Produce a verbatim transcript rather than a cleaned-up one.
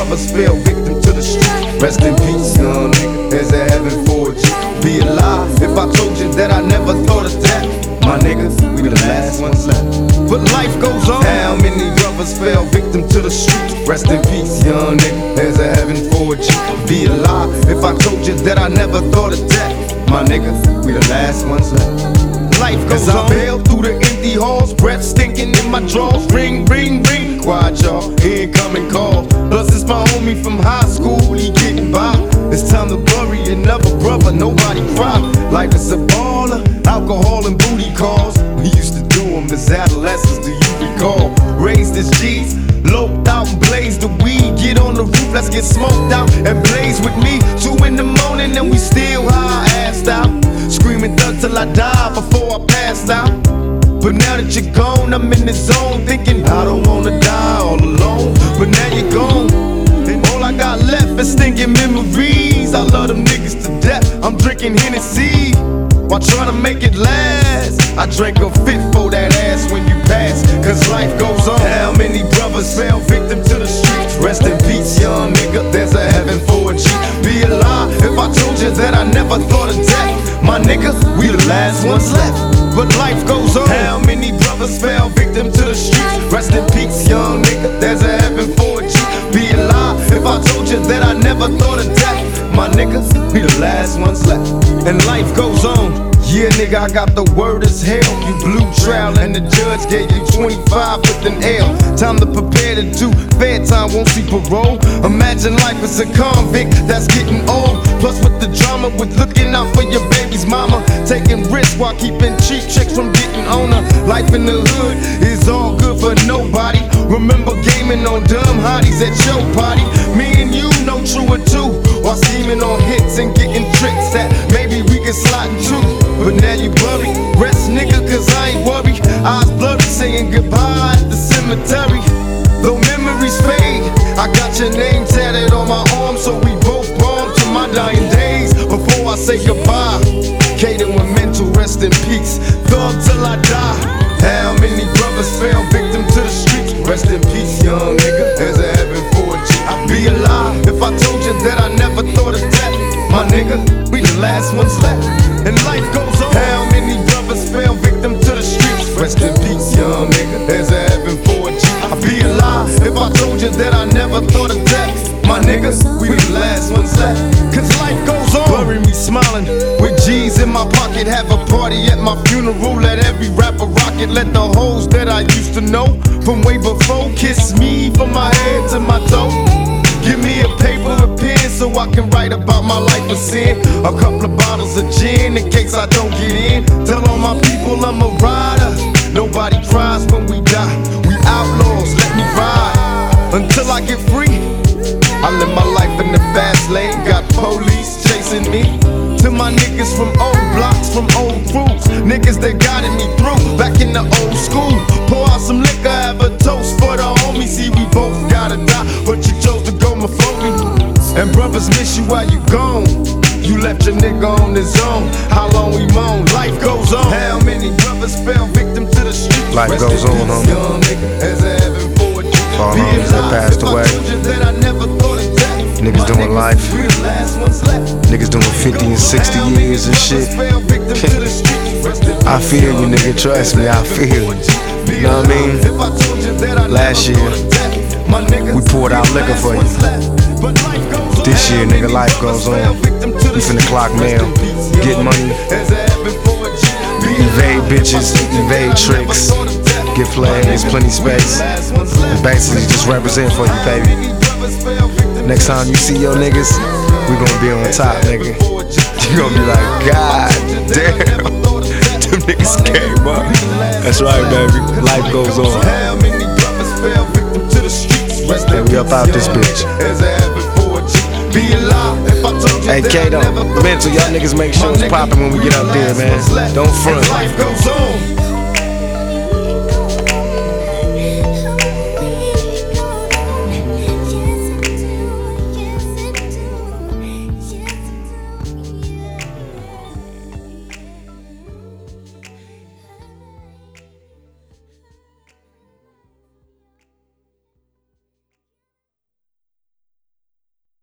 brothers fell victim to the street. Rest in peace, young nigga, there's a heaven for a G. Be alive if I told you that I never thought of that. My niggas, we the last ones left. But life goes on. How many brothers fell victim to the streets? Rest in peace, young nigga, there's a heaven for a G. Be alive if I told you that I never thought of that. My niggas, we the last ones left. Life goes on. I bail through the empty halls, breath stinking in my drawers. Ring, ring, ring, quiet y'all, incoming call. Plus it's my homie from high school, he getting by. It's time to bury another brother, nobody cry. Life is a baller, alcohol and booty calls. We used to do them as adolescents, do you recall? Raised as G's, loped out and blazed the weed. Get on the roof, let's get smoked out and blaze with me. Two in the morning and we still high, assed out. Screaming thug till I die before I passed out. But now that you're gone, I'm in the zone, thinking I don't wanna die all alone. But now you're gone, and all I got left is stinking memories. I love them niggas to death, I'm drinking Hennessy while trying to make it last. I drank a fifth for that ass when you pass, cause life goes on. How many brothers fell victim to the streets? Rest in peace, young nigga, there's a heaven for a G. Be alive if I told you that I never thought of death. My niggas, we the last ones left. But life goes on. How many brothers fell victim to the streets? Rest in peace, young nigga, there's a heaven for a G. Be alive if I told you that I never thought of death. My niggas, we the last ones left. And life goes on. Yeah, nigga, I got the word as hell. You blew trial and the judge gave you twenty-five with an L. Time to prepare to do fair time, won't see parole. Imagine life as a convict that's getting old. Plus with the drama, with looking out for your baby's mama. Taking risks while keeping cheap chicks from getting on her. Life in the hood is all good for nobody. Remember gaming on dumb hotties at your party. Me and you know true or two, while scheming on hits and getting tricks that maybe we can slide into. But now you worry, rest nigga, cause I ain't worried. Eyes blurry, saying goodbye at the cemetery. Though memories fade, I got your name tatted on my arm, so we both born to my dying days. Before I say goodbye, Kaden with mental rest in peace. Thug till I die. How many brothers fell victim to the streets? Rest in peace, young nigga, there's a heaven for a G. I'd be alive if I told you that I never thought of death. My nigga, we the last ones left. And life goes on. How many brothers fell victim to the streets? Rest in peace, young nigga, there's a heaven for a G. I'd be alive if I told you that I never thought of death. My niggas, we the last ones left. Cause life goes on. Bury me smiling with G's in my pocket. Have a party at my funeral. Let every rapper rock it. Let the hoes that I used to know from way before kiss me from my head to my toe. Give me a paper, a pen, so I can write about my life of sin. A couple of bottles of gin in case I don't get in. Tell all my people I'm a rider. Nobody cries when we die. We outlaws, let me ride until I get free. I live my life in the fast lane. Got police chasing me. To my niggas from old blocks, from old crews, niggas that guided me through back in the old school. Pour out some liquor, have a toast for the homies. See, we both gotta die, but you chose to go my phony. And brothers miss you while you gone. You left your nigga on his own. How long we moan? Life goes on. How many brothers fell victim to the streets? Life Rest goes on, homie. Young nigga, as a heaven for a G. All homies that passed away. Niggas doing life. Niggas doing fifty and sixty years and shit. I feel you, nigga. Trust me, I feel you. You know what I mean? Last year, we poured out liquor for you. This year, nigga, life goes on. We finna clock mail, get money, evade bitches, evade tricks, get played, there's plenty space, and basically just represent for you, baby. Next time you see your niggas, we gon' be on top, nigga. You gon' be like, God damn, them niggas came up. That's right, baby. Life goes on. And we up out this bitch. Hey, Kato, mental, y'all niggas make sure it's poppin' when we get up there, man. Don't front.